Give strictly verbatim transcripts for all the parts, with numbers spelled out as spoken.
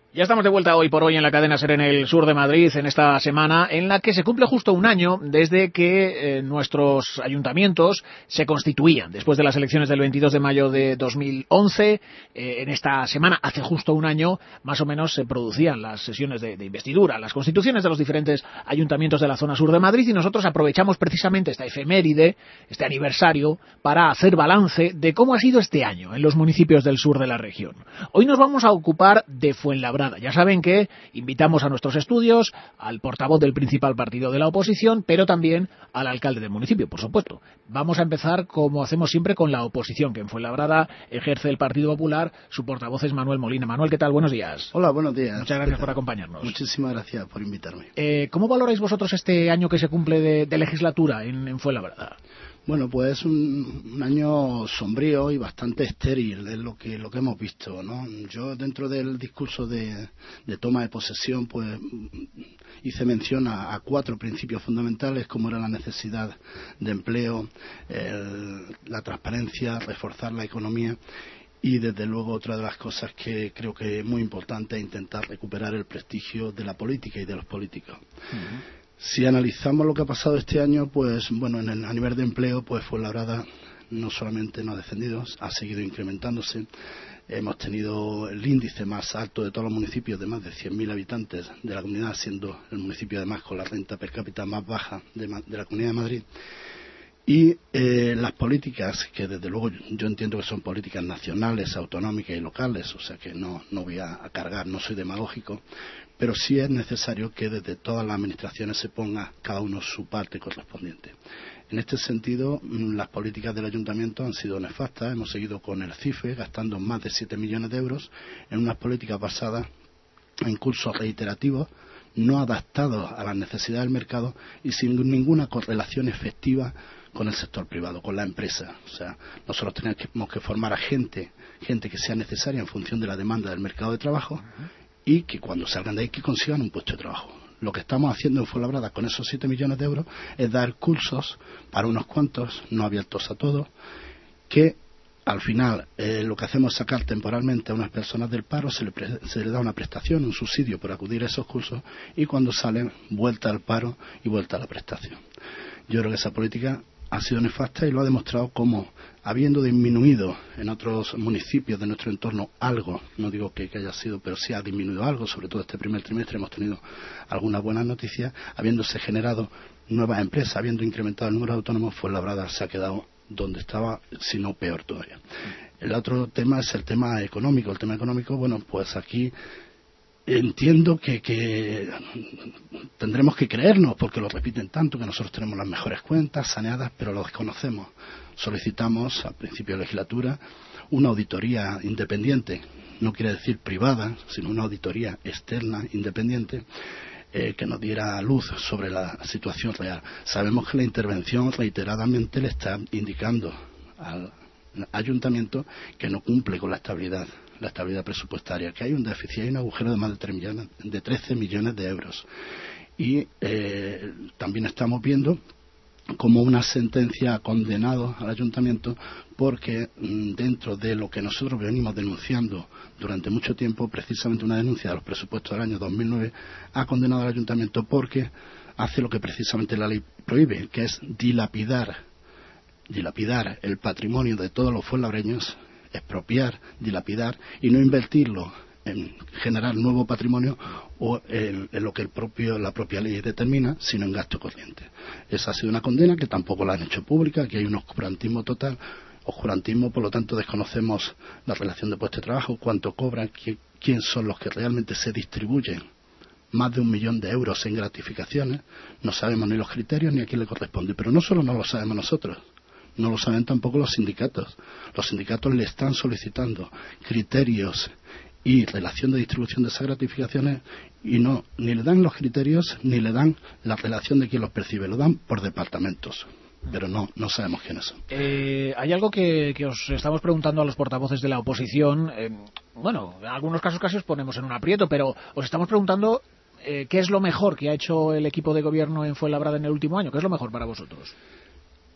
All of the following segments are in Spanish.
Ya estamos de vuelta hoy por hoy en la cadena SER en el sur de Madrid, en esta semana en la que se cumple justo un año desde que eh, nuestros ayuntamientos se constituían. Después de las elecciones del veintidós de mayo de dos mil once, eh, en esta semana, hace justo un año, más o menos se producían las sesiones de, de investidura, las constituciones de los diferentes ayuntamientos de la zona sur de Madrid, y nosotros aprovechamos precisamente esta efeméride, este aniversario, para hacer balance de cómo ha sido este año en los municipios del sur de la región. Hoy nos vamos a ocupar de Fuenlabrada. Ya saben que invitamos a nuestros estudios al portavoz del principal partido de la oposición, pero también al alcalde del municipio, por supuesto. Vamos a empezar, como hacemos siempre, con la oposición, que en Fuenlabrada ejerce el Partido Popular. Su portavoz es Manuel Molina. Manuel, ¿qué tal? Buenos días. Hola, buenos días. Muchas gracias por acompañarnos. Muchísimas gracias por invitarme. Eh, ¿Cómo valoráis vosotros este año que se cumple de, de legislatura en, en Fuenlabrada? Bueno, pues un, un año sombrío y bastante estéril, es lo que lo que hemos visto, ¿no? Yo, dentro del discurso de, de toma de posesión, pues hice mención a, a cuatro principios fundamentales, como era la necesidad de empleo, el, la transparencia, reforzar la economía y, desde luego, otra de las cosas que creo que es muy importante es intentar recuperar el prestigio de la política y de los políticos. Uh-huh. Si analizamos lo que ha pasado este año, pues bueno, en el, a nivel de empleo, pues Fuenlabrada no solamente no ha descendido, ha seguido incrementándose. Hemos tenido el índice más alto de todos los municipios, de más de cien mil habitantes de la comunidad, siendo el municipio además con la renta per cápita más baja de, de la Comunidad de Madrid. Y eh, las políticas, que desde luego yo entiendo que son políticas nacionales, autonómicas y locales, o sea que no, no voy a, a cargar, no soy demagógico, pero sí es necesario que desde todas las administraciones se ponga cada uno su parte correspondiente. En este sentido, las políticas del ayuntamiento han sido nefastas. Hemos seguido con el CIFE gastando más de siete millones de euros en unas políticas basadas en cursos reiterativos, no adaptados a las necesidades del mercado y sin ninguna correlación efectiva con el sector privado, con la empresa. O sea, nosotros tenemos que formar a gente, gente que sea necesaria en función de la demanda del mercado de trabajo, y que cuando salgan de ahí que consigan un puesto de trabajo. Lo que estamos haciendo en Fuenlabrada con esos siete millones de euros es dar cursos para unos cuantos, no abiertos a todos, que al final eh, lo que hacemos es sacar temporalmente a unas personas del paro, se le, pre- se le da una prestación, un subsidio por acudir a esos cursos, y cuando salen, vuelta al paro y vuelta a la prestación. Yo creo que esa política ha sido nefasta y lo ha demostrado como, habiendo disminuido en otros municipios de nuestro entorno algo, no digo que, que haya sido, pero sí ha disminuido algo, sobre todo este primer trimestre hemos tenido algunas buenas noticias, habiéndose generado nuevas empresas, habiendo incrementado el número de autónomos, Fuenlabrada se ha quedado donde estaba, si no peor todavía. El otro tema es el tema económico. El tema económico, bueno, pues aquí entiendo que, que tendremos que creernos, porque lo repiten tanto, que nosotros tenemos las mejores cuentas saneadas, pero lo desconocemos. Solicitamos al principio de legislatura una auditoría independiente, no quiere decir privada, sino una auditoría externa independiente, eh, que nos diera luz sobre la situación real. Sabemos que la intervención reiteradamente le está indicando al ayuntamiento que no cumple con la estabilidad la estabilidad presupuestaria, que hay un déficit, hay un agujero de más de, tres millones, de trece millones de euros. Y eh, también estamos viendo como una sentencia ha condenado al ayuntamiento, porque mmm, dentro de lo que nosotros venimos denunciando durante mucho tiempo, precisamente una denuncia de los presupuestos del año dos mil nueve, ha condenado al ayuntamiento porque hace lo que precisamente la ley prohíbe, que es dilapidar, dilapidar el patrimonio de todos los fuenlabreños, expropiar, dilapidar y no invertirlo en generar nuevo patrimonio o en, en lo que el propio, la propia ley determina, sino en gasto corriente. Esa ha sido una condena que tampoco la han hecho pública, que hay un oscurantismo total, oscurantismo, por lo tanto desconocemos la relación de puesto de trabajo, cuánto cobran, quién, quién son los que realmente se distribuyen más de un millón de euros en gratificaciones, no sabemos ni los criterios ni a quién le corresponde, pero no solo no lo sabemos nosotros, no lo saben tampoco los sindicatos. Los sindicatos le están solicitando criterios y relación de distribución de esas gratificaciones y no, ni le dan los criterios ni le dan la relación de quién los percibe, lo dan por departamentos, pero no, no sabemos quiénes son. Eh, hay algo que, que os estamos preguntando a los portavoces de la oposición, eh, bueno, en algunos casos casi os ponemos en un aprieto, pero os estamos preguntando eh, qué es lo mejor que ha hecho el equipo de gobierno en Fuenlabrada en el último año, qué es lo mejor para vosotros.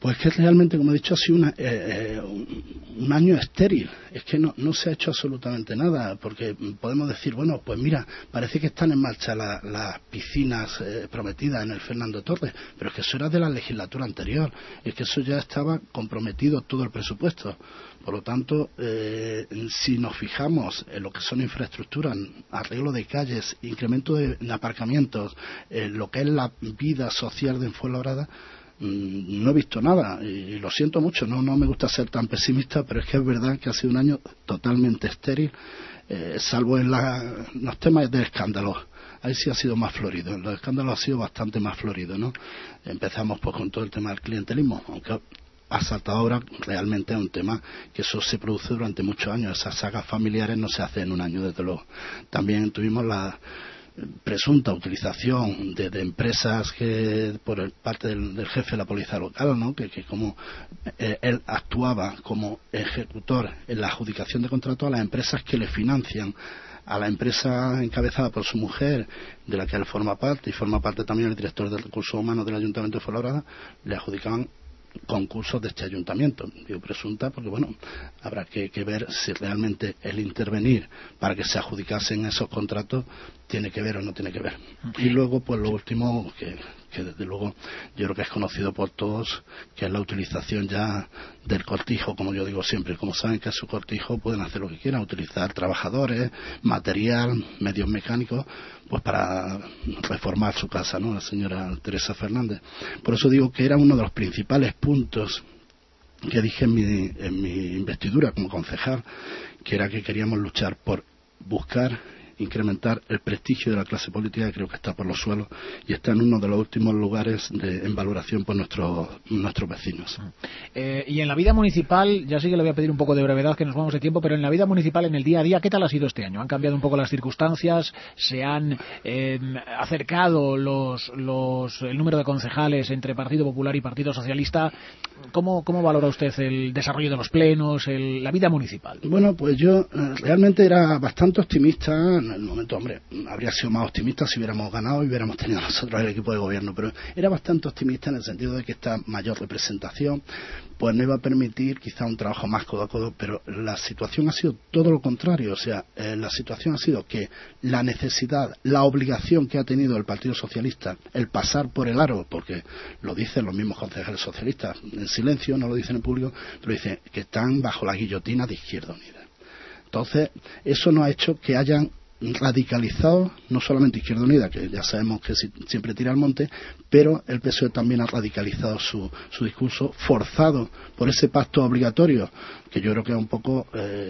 Pues que realmente, como he dicho, ha sido una, eh, un, un año estéril. Es que no, no se ha hecho absolutamente nada, porque podemos decir, bueno, pues mira, parece que están en marcha la, las piscinas eh, prometidas en el Fernando Torres, pero es que eso era de la legislatura anterior, es que eso ya estaba comprometido todo el presupuesto. Por lo tanto, eh, si nos fijamos en lo que son infraestructuras, arreglo de calles, incremento de, de aparcamientos, eh, lo que es la vida social de Fuenlabrada, no he visto nada y lo siento mucho, no no me gusta ser tan pesimista, pero es que es verdad que ha sido un año totalmente estéril, eh, salvo en la, los temas de escándalos. Ahí sí ha sido más florido, en los escándalos ha sido bastante más florido, ¿no? Empezamos pues con todo el tema del clientelismo, aunque ha saltado ahora, realmente es un tema que eso se produce durante muchos años, esas sagas familiares no se hacen en un año, desde luego. También tuvimos la presunta utilización de, de empresas que por parte del, del jefe de la policía local, ¿no? que, que como eh, él actuaba como ejecutor en la adjudicación de contratos a las empresas que le financian, a la empresa encabezada por su mujer, de la que él forma parte, y forma parte también el director de recursos humanos del Ayuntamiento de Fuenlabrada, le adjudicaban concursos de este ayuntamiento. Digo presunta porque, bueno, habrá que, que ver si realmente el intervenir para que se adjudicasen esos contratos tiene que ver o no tiene que ver. Y luego, pues lo último, que, que desde luego yo creo que es conocido por todos, que es la utilización ya del cortijo, como yo digo siempre. Como saben que es su cortijo, pueden hacer lo que quieran, utilizar trabajadores, material, medios mecánicos, pues para reformar su casa, ¿no? La señora Teresa Fernández. Por eso digo que era uno de los principales puntos que dije en mi, en mi investidura como concejal, que era que queríamos luchar por buscar incrementar el prestigio de la clase política, que creo que está por los suelos y está en uno de los últimos lugares de, en valoración por nuestros nuestros vecinos. Eh, y en la vida municipal, ya sí que le voy a pedir un poco de brevedad, que nos vamos de tiempo, pero en la vida municipal, en el día a día, ¿qué tal ha sido este año? ¿Han cambiado un poco las circunstancias? ¿Se han eh, acercado los, los el número de concejales entre Partido Popular y Partido Socialista? ¿Cómo, cómo valora usted el desarrollo de los plenos, el, la vida municipal? Bueno, pues yo eh, realmente era bastante optimista. En el momento, hombre, habría sido más optimista si hubiéramos ganado y hubiéramos tenido nosotros el equipo de gobierno, pero era bastante optimista en el sentido de que esta mayor representación pues no iba a permitir quizá un trabajo más codo a codo, pero la situación ha sido todo lo contrario. O sea, eh, la situación ha sido que la necesidad, la obligación que ha tenido el Partido Socialista, el pasar por el aro, porque lo dicen los mismos concejales socialistas en silencio, no lo dicen en público, pero dicen que están bajo la guillotina de Izquierda Unida. Entonces, eso no ha hecho que hayan radicalizado, no solamente Izquierda Unida, que ya sabemos que siempre tira al monte, pero el P S O E también ha radicalizado su, su discurso, forzado por ese pacto obligatorio, que yo creo que es un poco,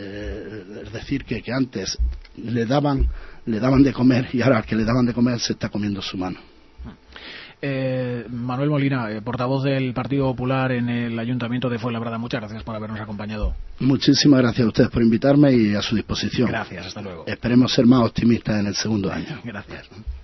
eh, es decir, que, que antes le daban, le daban de comer y ahora al que le daban de comer se está comiendo su mano. Eh, Manuel Molina, eh, portavoz del Partido Popular en el Ayuntamiento de Fuenlabrada, muchas gracias por habernos acompañado. Muchísimas gracias a ustedes por invitarme y a su disposición. Gracias, hasta luego. Esperemos ser más optimistas en el segundo año. Gracias.